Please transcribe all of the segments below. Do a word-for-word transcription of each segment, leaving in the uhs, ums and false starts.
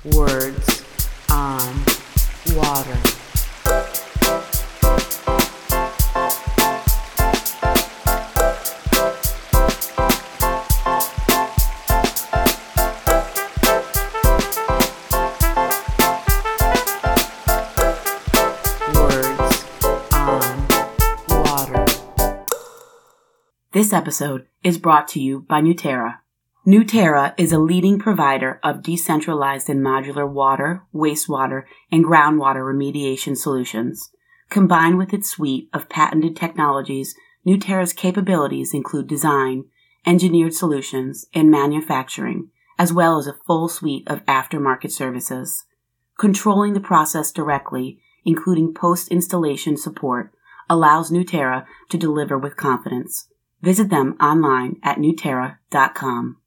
Words on Water. This episode is brought to you by Newterra. Newterra is a leading provider of decentralized and modular water, wastewater, and groundwater remediation solutions. Combined with its suite of patented technologies, Newterra's capabilities include design, engineered solutions, and manufacturing, as well as a full suite of aftermarket services. Controlling the process directly, including post-installation support, allows Newterra to deliver with confidence. Visit them online at newterra dot com.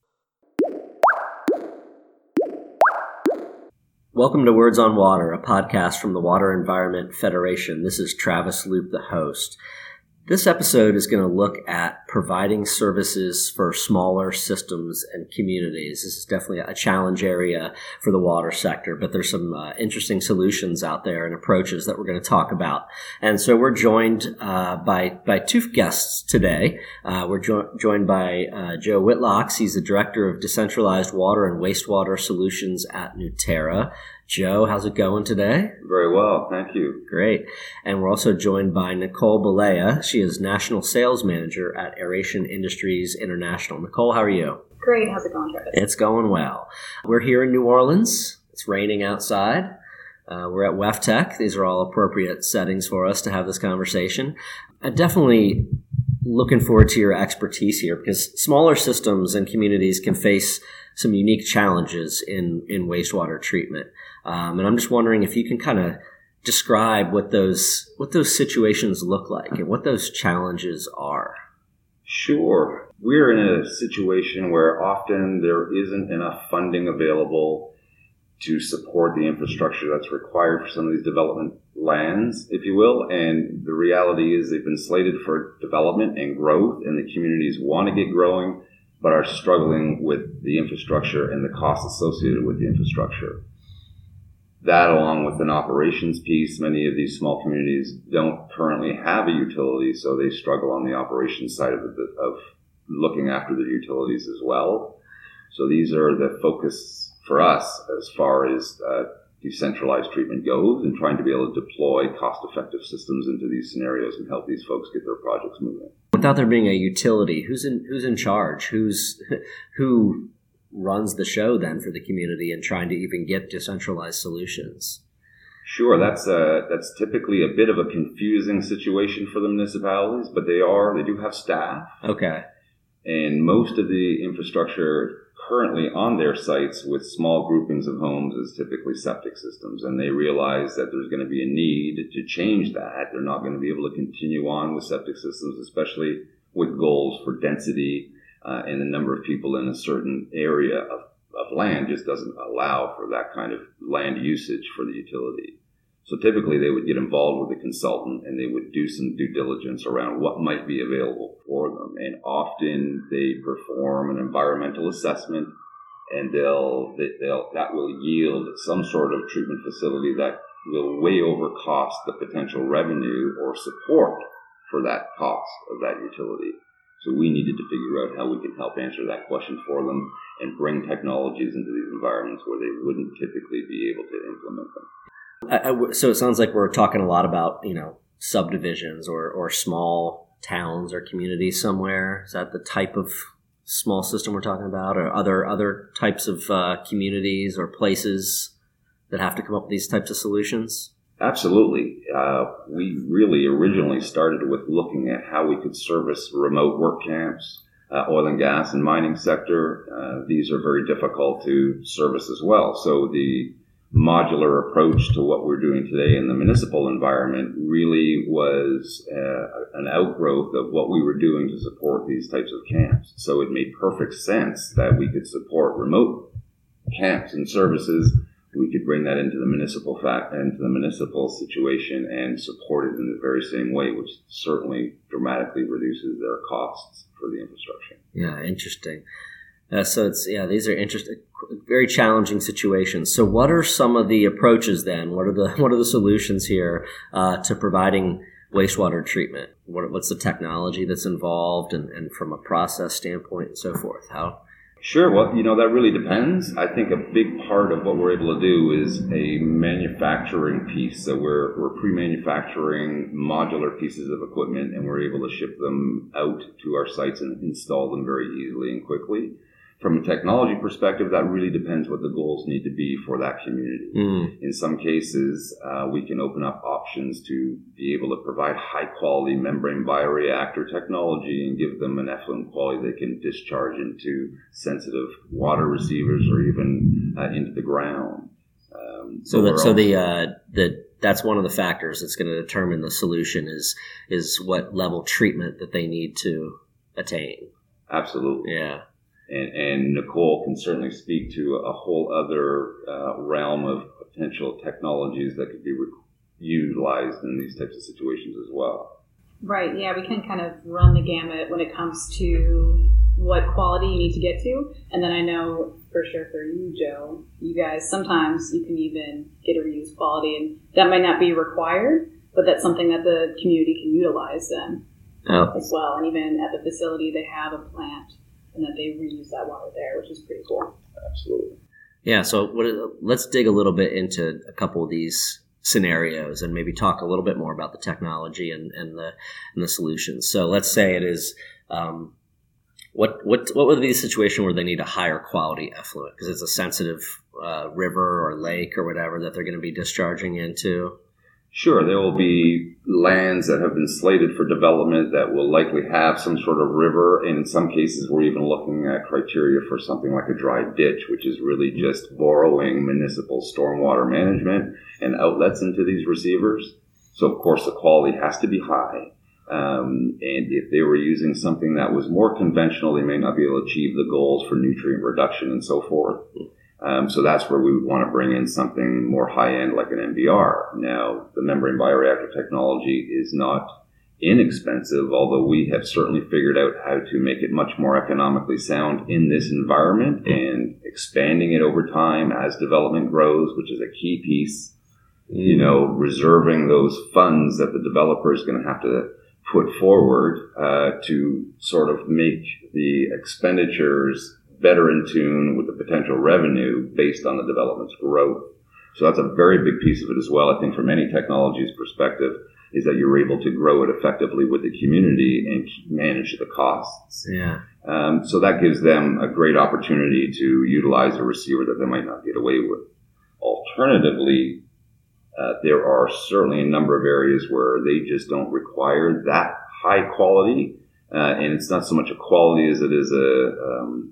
Welcome to Words on Water, a podcast from the Water Environment Federation. This is Travis Loop, the host. This episode is going to look at providing services for smaller systems and communities. This is definitely a challenge area for the water sector, but there's some uh, interesting solutions out there and approaches that we're going to talk about. And so we're joined uh, by by two guests today. Uh, we're jo- joined by uh, Joe Whitlocks. He's the Director of Decentralized Water and Wastewater Solutions at Newterra. Joe, how's it going today? Very well, thank you. Great. And we're also joined by Nicole Balea. She is National Sales Manager at Aeration Industries International. Nicole, how are you? Great. How's it going, Travis? It's going well. We're here in New Orleans. It's raining outside. Uh, we're at WEFTEC. These are all appropriate settings for us to have this conversation. I'm definitely looking forward to your expertise here because smaller systems and communities can face some unique challenges in, in wastewater treatment. Um, and I'm just wondering if you can kind of describe what those what those situations look like and what those challenges are. Sure. We're in a situation where often there isn't enough funding available to support the infrastructure that's required for some of these development lands, if you will. And the reality is they've been slated for development and growth, and the communities want to get growing, but are struggling with the infrastructure and the costs associated with the infrastructure. That, along with an operations piece, many of these small communities don't currently have a utility, so they struggle on the operations side of, the, of looking after their utilities as well. So these are the focus for us as far as uh, decentralized treatment goes, and trying to be able to deploy cost-effective systems into these scenarios and help these folks get their projects moving. Without there being a utility, who's in who's in charge? Who's who runs the show then for the community and trying to even get decentralized solutions? Sure, that's a, that's typically a bit of a confusing situation for the municipalities, but they are they do have staff. Okay. And most of the infrastructure currently on their sites with small groupings of homes is typically septic systems, and they realize that there's going to be a need to change that. They're not going to be able to continue on with septic systems, especially with goals for density uh, and the number of people in a certain area of, of land just doesn't allow for that kind of land usage for the utility. So typically they would get involved with a consultant and they would do some due diligence around what might be available for them. And often they perform an environmental assessment, and they'll, they'll that will yield some sort of treatment facility that will way over cost the potential revenue or support for that cost of that utility. So we needed to figure out how we can help answer that question for them and bring technologies into these environments where they wouldn't typically be able to implement them. I, I, so it sounds like we're talking a lot about, you know, subdivisions or, or small towns or communities somewhere. Is that the type of small system we're talking about, or other other types of uh, communities or places that have to come up with these types of solutions? Absolutely. Uh, we really originally started with looking at how we could service remote work camps, uh, oil and gas and mining sector. Uh, these are very difficult to service as well. So the modular approach to what we're doing today in the municipal environment really was uh, an outgrowth of what we were doing to support these types of camps. So it made perfect sense that we could support remote camps and services. We could bring that into the municipal fact into the municipal situation and support it in the very same way, which certainly dramatically reduces their costs for the infrastructure. Yeah, interesting. Uh, so it's yeah, these are interesting, very challenging situations. So what are some of the approaches then? What are the what are the solutions here uh, to providing wastewater treatment? What, what's the technology that's involved, and, and from a process standpoint and so forth? How? Sure. Well, you know, that really depends. I think a big part of what we're able to do is a manufacturing piece. So we're we're pre-manufacturing modular pieces of equipment, and we're able to ship them out to our sites and install them very easily and quickly. From a technology perspective, that really depends what the goals need to be for that community. Mm. In some cases, uh, we can open up options to be able to provide high-quality membrane bioreactor technology and give them an effluent quality they can discharge into sensitive water receivers or even uh, into the ground. Um, so, the, so the uh, the that's one of the factors that's going to determine the solution is is what level treatment that they need to attain. Absolutely. Yeah. And, and Nicole can certainly speak to a whole other uh, realm of potential technologies that could be re- utilized in these types of situations as well. Right, yeah, we can kind of run the gamut when it comes to what quality you need to get to. And then I know for sure for you, Joe, you guys, sometimes you can even get a reuse quality, and that might not be required, but that's something that the community can utilize then oh. as well. And even at the facility, they have a plant and that they reuse that water there, which is pretty cool. Absolutely. Yeah, so what, let's dig a little bit into a couple of these scenarios and maybe talk a little bit more about the technology and, and the and the solutions. So let's say it is, um, what what what would be the situation where they need a higher quality effluent because it's a sensitive uh, river or lake or whatever that they're going to be discharging into? Sure, there will be lands that have been slated for development that will likely have some sort of river, and in some cases we're even looking at criteria for something like a dry ditch, which is really just borrowing municipal stormwater management and outlets into these receivers. So of course the quality has to be high, um, and if they were using something that was more conventional, they may not be able to achieve the goals for nutrient reduction and so forth. Um, so that's where we would want to bring in something more high-end like an M B R. Now, the membrane bioreactor technology is not inexpensive, although we have certainly figured out how to make it much more economically sound in this environment and expanding it over time as development grows, which is a key piece. You know, reserving those funds that the developer is going to have to put forward uh, to sort of make the expenditures better in tune with the potential revenue based on the development's growth. So that's a very big piece of it as well. I think from any technology's perspective is that you're able to grow it effectively with the community and manage the costs. Yeah. Um, so that gives them a great opportunity to utilize a receiver that they might not get away with. Alternatively, uh, there are certainly a number of areas where they just don't require that high quality. Uh, and it's not so much a quality as it is a, um,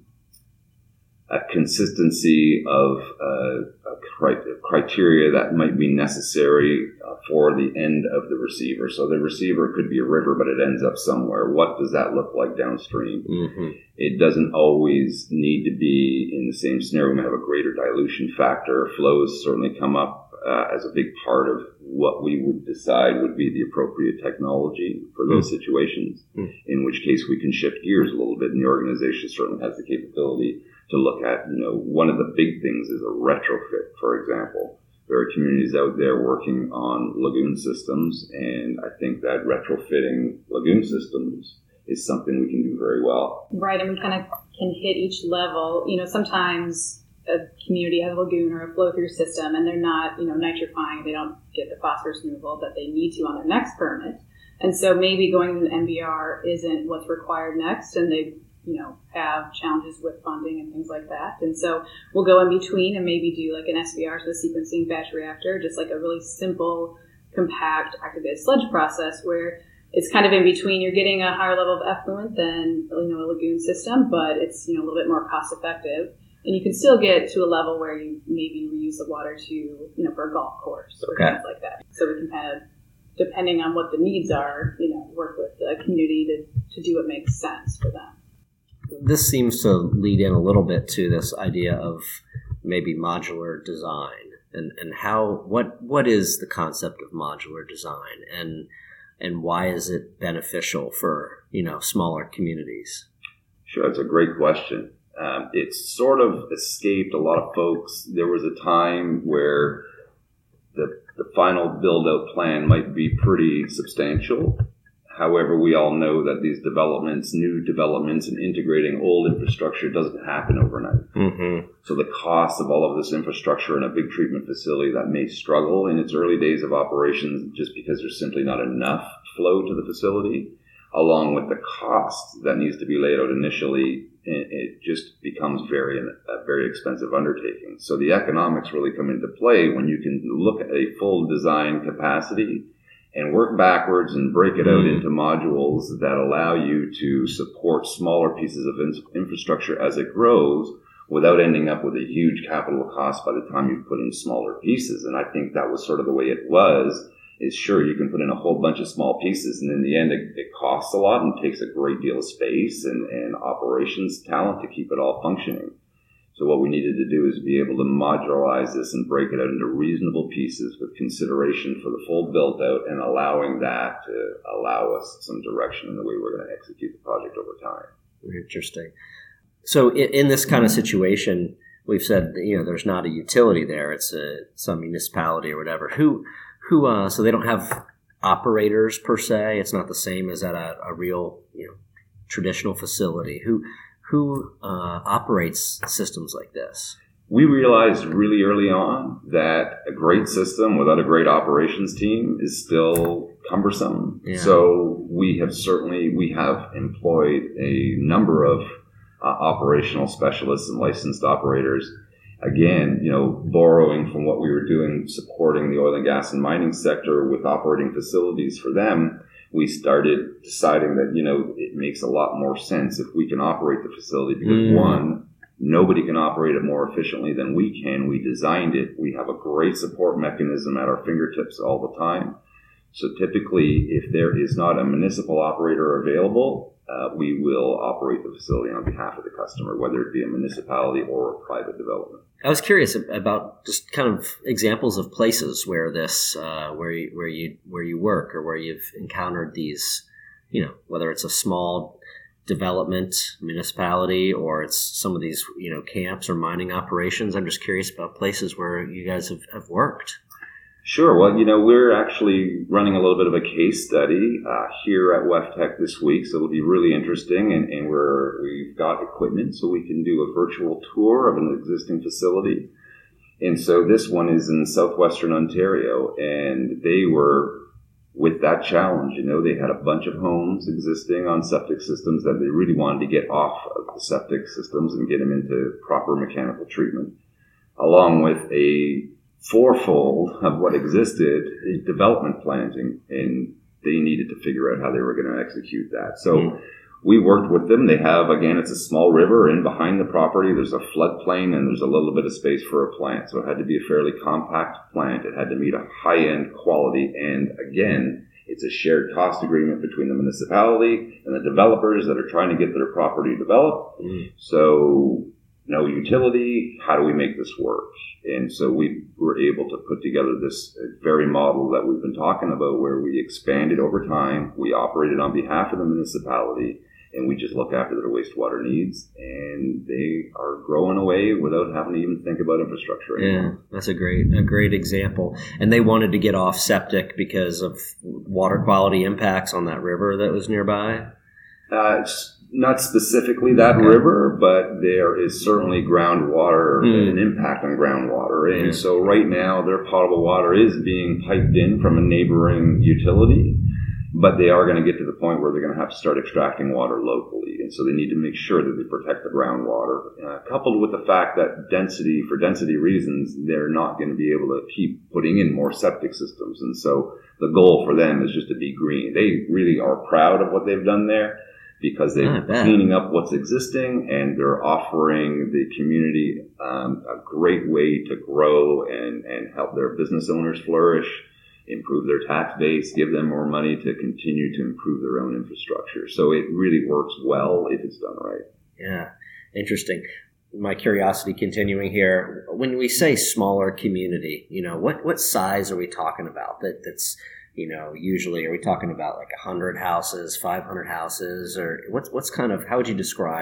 a consistency of uh, a criteria that might be necessary uh, for the end of the receiver. So the receiver could be a river, but it ends up somewhere. What does that look like downstream? Mm-hmm. It doesn't always need to be in the same scenario. We may have a greater dilution factor. Flows certainly come up uh, as a big part of what we would decide would be the appropriate technology for those mm-hmm. situations, mm-hmm. in which case we can shift gears a little bit, and the organization certainly has the capability to look at, you know, one of the big things is a retrofit, for example. There are communities out there working on lagoon systems, and I think that retrofitting lagoon systems is something we can do very well. Right, and we kind of can hit each level. You know, sometimes a community has a lagoon or a flow-through system, and they're not, you know, nitrifying. They don't get the phosphorus removal that they need to on their next permit. And so maybe going to an M B R isn't what's required next, and they you know, have challenges with funding and things like that. And so we'll go in between and maybe do like an S B R, so a sequencing batch reactor, just like a really simple, compact, activated sludge process where it's kind of in between. You're getting a higher level of effluent than, you know, a lagoon system, but it's, you know, a little bit more cost effective. And you can still get to a level where you maybe reuse the water to, you know, for a golf course or okay. things like that. So we can kind of, depending on what the needs are, you know, work with the community to, to do what makes sense for them. This seems to lead in a little bit to this idea of maybe modular design and, and how what what is the concept of modular design and and why is it beneficial for, you know, smaller communities? Sure, that's a great question. Um, it's sort of escaped a lot of folks. There was a time where the, the final build-out plan might be pretty substantial. However, we all know that these developments, new developments, and integrating old infrastructure doesn't happen overnight. Mm-hmm. So the cost of all of this infrastructure in a big treatment facility that may struggle in its early days of operations just because there's simply not enough flow to the facility, along with the cost that needs to be laid out initially, it just becomes very a very expensive undertaking. So the economics really come into play when you can look at a full design capacity and work backwards and break it out into modules that allow you to support smaller pieces of in- infrastructure as it grows without ending up with a huge capital cost by the time you've put in smaller pieces. And I think that was sort of the way it was, is sure, you can put in a whole bunch of small pieces, and in the end it, it costs a lot and takes a great deal of space and, and operations talent to keep it all functioning. So what we needed to do is be able to modularize this and break it out into reasonable pieces with consideration for the full build out and allowing that to allow us some direction in the way we're going to execute the project over time. Interesting. So in, in this kind of situation, we've said, you know, there's not a utility there. It's a, some municipality or whatever. Who, who, uh, so they don't have operators per se. It's not the same as at a, a real, you know, traditional facility. Who, Who uh, operates systems like this? We realized really early on that a great system without a great operations team is still cumbersome. Yeah. So we have certainly, we have employed a number of uh, operational specialists and licensed operators. Again, you know, borrowing from what we were doing, supporting the oil and gas and mining sector with operating facilities for them, we started deciding that, you know, it makes a lot more sense if we can operate the facility because, mm. one, nobody can operate it more efficiently than we can. We designed it. We have a great support mechanism at our fingertips all the time. So typically, if there is not a municipal operator available, uh, we will operate the facility on behalf of the customer, whether it be a municipality or a private development. I was curious about just kind of examples of places where this, uh, where you, where you, where you work or where you've encountered these, you know, whether it's a small development municipality or it's some of these, you know, camps or mining operations. I'm just curious about places where you guys have, have worked. Sure. Well, you know, we're actually running a little bit of a case study uh, here at WEFTEC this week, so it'll be really interesting. And, and we're we've got equipment, so we can do a virtual tour of an existing facility. And so this one is in southwestern Ontario, and they were with that challenge. You know, they had a bunch of homes existing on septic systems that they really wanted to get off of the septic systems and get them into proper mechanical treatment, along with a fourfold of what existed development plans, and, and they needed to figure out how they were going to execute that. So mm. we worked with them. They have, again, it's a small river in behind the property. There's a floodplain and there's a little bit of space for a plant. So it had to be a fairly compact plant. It had to meet a high-end quality. And again, it's a shared cost agreement between the municipality and the developers that are trying to get their property developed. Mm. So no utility, how do we make this work? And so we were able to put together this very model that we've been talking about, where we expanded over time, we operated on behalf of the municipality, and we just look after their wastewater needs, and they are growing away without having to even think about infrastructure anymore. Yeah, that's a great a great example. And they wanted to get off septic because of water quality impacts on that river that was nearby? Uh, it's not specifically that okay. river, but there is certainly groundwater, mm. an impact on groundwater. And mm. so right now their potable water is being piped in from a neighboring utility, but they are going to get to the point where they're going to have to start extracting water locally. And so they need to make sure that they protect the groundwater, uh, coupled with the fact that density, for density reasons, they're not going to be able to keep putting in more septic systems. And so the goal for them is just to be green. They really are proud of what they've done there, because they're cleaning up what's existing and they're offering the community um, a great way to grow and, and help their business owners flourish, improve their tax base, give them more money to continue to improve their own infrastructure. So it really works well if it's done right. Yeah, interesting. My curiosity continuing here. When we say smaller community, you know, what, what size are we talking about that that's, you know, usually are we talking about like one hundred houses, five hundred houses, or what's what's kind of, how would you describe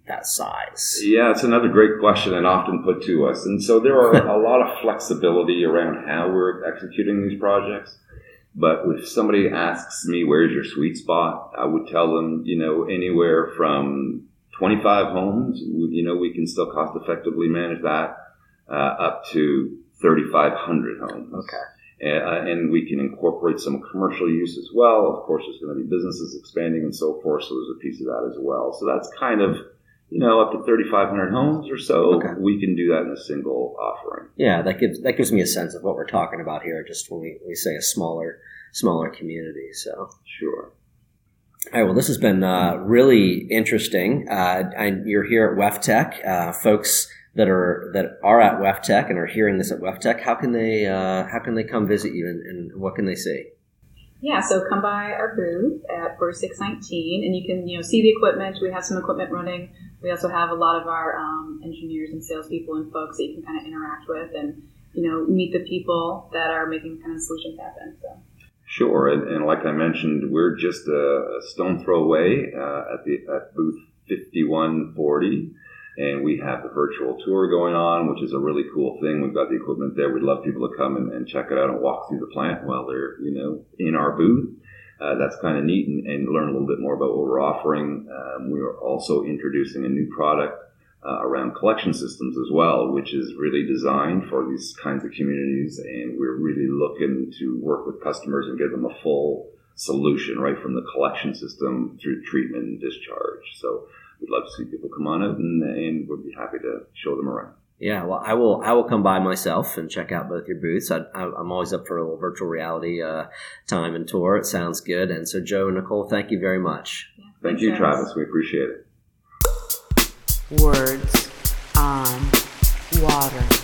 that size? Yeah, it's another great question and often put to us. And so there are a lot of flexibility around how we're executing these projects. But if somebody asks me, where's your sweet spot? I would tell them, you know, anywhere from twenty-five homes, you know, we can still cost effectively manage that, uh, up to thirty-five hundred homes. Okay. Uh, and we can incorporate some commercial use as well. Of course, there's going to be businesses expanding and so forth, so there's a piece of that as well. So that's kind of, you know, up to thirty-five hundred homes or so. Okay. We can do that in a single offering. Yeah, that gives that gives me a sense of what we're talking about here, just when we, we say a smaller smaller community. So sure. All right, well, this has been uh, really interesting. Uh, I, you're here at WEFTEC. Uh, folks that are that are at WEFTEC and are hearing this at WEFTEC, how can they uh, how can they come visit you, and, and what can they see? Yeah, so come by our booth at forty-six nineteen, and you can you know see the equipment. We have some equipment running. We also have a lot of our um, engineers and salespeople and folks that you can kind of interact with, and you know meet the people that are making kind of solutions happen. So. Sure, and, and like I mentioned, we're just a, a stone throw away uh, at the at booth fifty-one forty. And we have the virtual tour going on, which is a really cool thing. We've got the equipment there. We'd love people to come and, and check it out and walk through the plant while they're, you know, in our booth. Uh, that's kind of neat, and, and learn a little bit more about what we're offering. Um, we are also introducing a new product uh, around collection systems as well, which is really designed for these kinds of communities. And we're really looking to work with customers and give them a full solution, right from the collection system through treatment and discharge. So we'd love to see people come on out, and, and we'd be happy to show them around. Yeah, well, I will. I will come by myself and check out both your booths. I, I, I'm always up for a little virtual reality uh, time and tour. It sounds good. And so, Joe and Nicole, thank you very much. Yeah, thank you, Travis. We appreciate it. Words on water.